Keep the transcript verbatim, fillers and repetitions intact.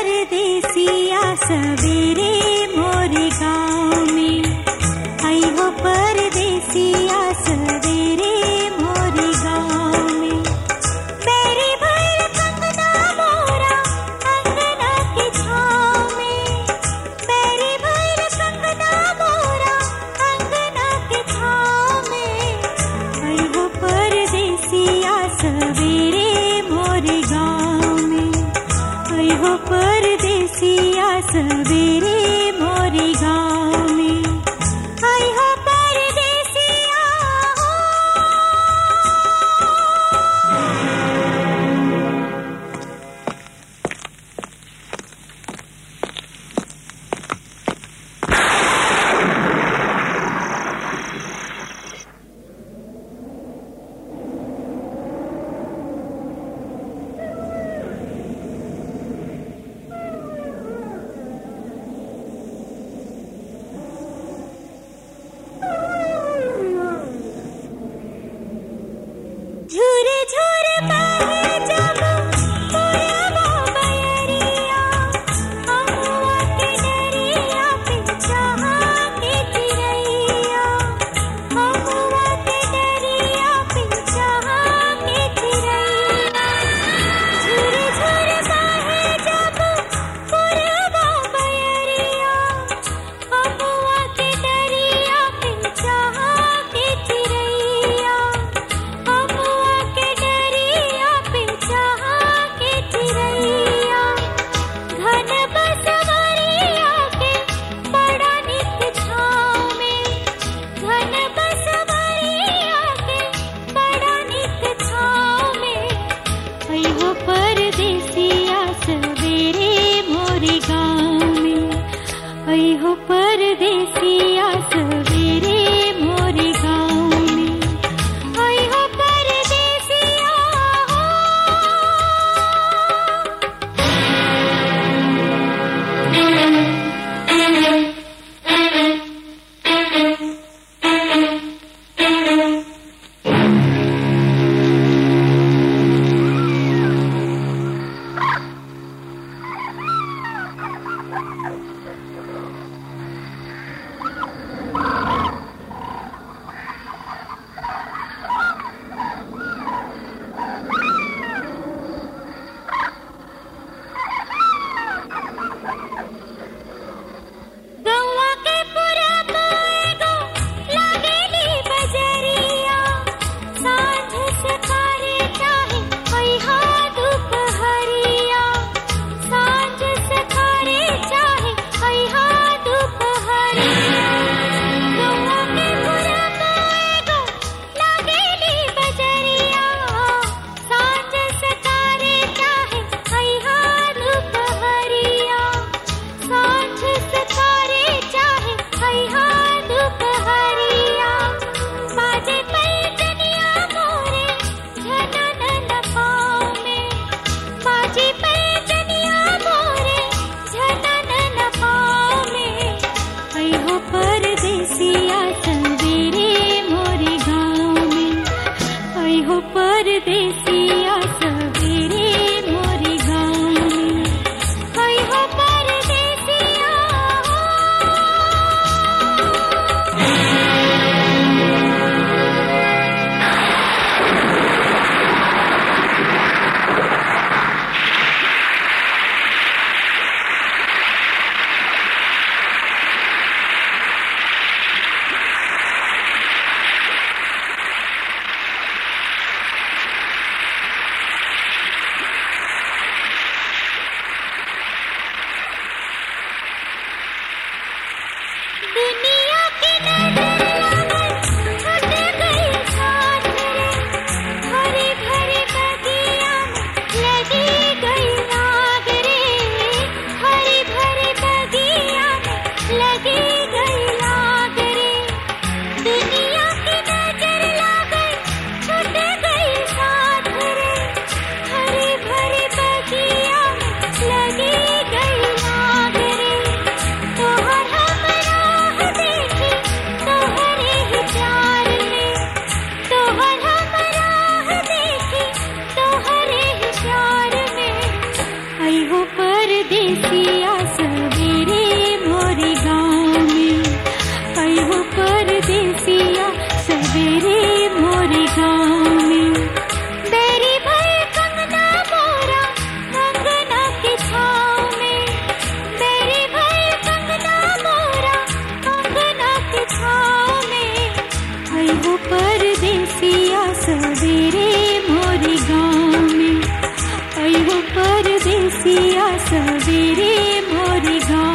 परदेसिया सवेरे मोरे गाँव में, आई हो परदेसिया सवेरे मोरे गाँव में। मेरी भैल कंगना मोरा अंगना की छाँव में, मेरी भैल कंगना मोरा अंगना की छाँव में, आई हो परदेसिया सवेरे मोरे गाँव में, आई हो परदेसिया सवेरे मोरे गाँव में, आई हो परदेसिया। झूरे झूरे बहे जब पुरवा बयरिया, अमुआ के डरिया पे चाहा के चिरैया, अमुआ के डरिया पे चाहा के चिरैया। झूरे झूरे बहे जब पुरवा बयरिया, अमुआ के डरिया पे चाहा के चिरैया, अमुआ के डरिया पे चाहा के चिरैया। घन बसवरिया के बड़ा निक छाँव में, घन बसवरिया के बड़ा निक छाँव में, आई हो परदेसिया सवेरे मोरे गाँव में, आई हो परदेसिया सवेरे मोरे गाँव में, आई हो परदेसिया। परदेसिया सवेरे मोरे गाँव में, अयो परदेसिया सवेरे मोरे गाँव में। बेरी भर कंगना मोरा अंगना की छाँव में, बेरी भर कंगना मोरा अंगना की छाँव में, अयो परदेसिया सवेरे मोरे गाँव में, अयो परदेसिया सवेरे मोरे गाँव।